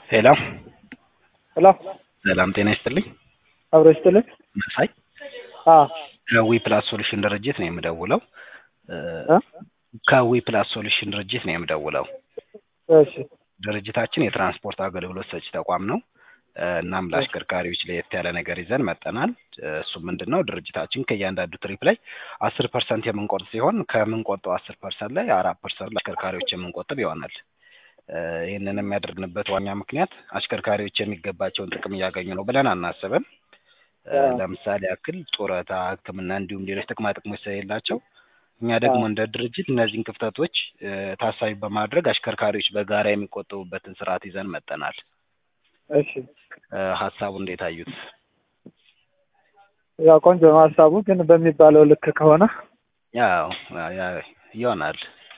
ሄሎ ሄሎ ሰላም ጤና ይስጥልኝ። አብሮ ይስጥልኝ። መሳይ ከዊ ፕላስ ሶሉሽን ድርጅት ነው የምደውለው። ከዊ ፕላስ ሶሉሽን ድርጅት ነው የምደውለው። እሺ ድርጅታችን የትራንስፖርት አገልግሎት ሰጪ ተቋም ነው። እናም ለአሽከርካሪዎች ለየት ያለ ነገር ይዘን መጥተናል። እሱ ምንድነው ድርጅታችን ከእያንዳንዱ ትሪፕ ላይ 10% የምንቆርጥ ሲሆን ከምንቆርጠው 10% ላይ 4% ለአሽከርካሪዎች የምንቆጥብ ይሆናል። ይህንን የሚያደርግንበት ዋና ምክንያት አሽከርካሪዎች የሚገባቸውን ጥቅም እያገኙ ነው ብለን አናስብም። ለምሳሌ ያክል ጡረታ፣ ሕክምና እንዲሁም ሌሎች ጥቅማ ጥቅሞች ስለሌላቸው እኛ ደግሞ እንደ ድርጅት እነዚህን ክፍተቶች ታሳቢ በማድረግ አሽከርካሪዎች በጋራ የሚቆጠቡበትን ስርዓት ይዘን መጥተናል። እሺ ሀሳቡ እንዴት አዩት? ያው ቆንጆ ነው ሀሳቡ፣ ግን በሚባለው ልክ ከሆነ ያው ይሆናል።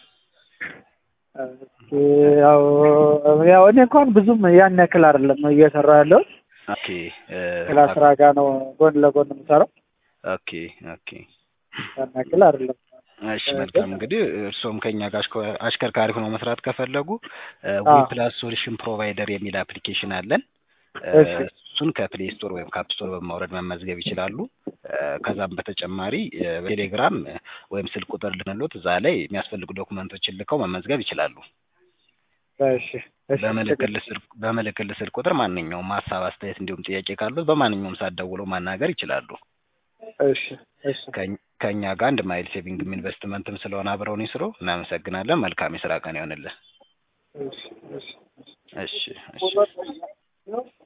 ያው እኔ እንኳን ብዙም ያን ያክል አይደለም እየሰራ ያለው። ኦኬ ከስራ ጋር ነው ጎን ለጎን የምሰራው። ኦኬ ያን ያክል አይደለም። እሺ መልካም። እንግዲህ እርሶም ከኛ ጋር አሽከርካሪ ሆነው መስራት ከፈለጉ ዊ ፕላስ ሶሉሽን ፕሮቫይደር የሚል አፕሊኬሽን አለን። እሱን ከፕሌይ ስቶር ወይም ከአፕ ስቶር በማውረድ መመዝገብ ይችላሉ። ከዛም በተጨማሪ በቴሌግራም ወይም ስልክ ቁጥር ልንሎት እዛ ላይ የሚያስፈልጉ ዶክመንቶችን ልከው መመዝገብ ይችላሉ። እሺ በምልክል ስልክ ቁጥር ማንኛውም ሀሳብ፣ አስተያየት እንዲሁም ጥያቄ ካሉት በማንኛውም ሰዓት ደውለው ማናገር ይችላሉ። እሺ ከኛ ጋር አንድ ማይል ሴቪንግ ኢንቨስትመንትም ስለሆነ አብረውን ይስሩ። እናመሰግናለን። መልካም የስራ ቀን ይሆንልህ። እሺ እሺ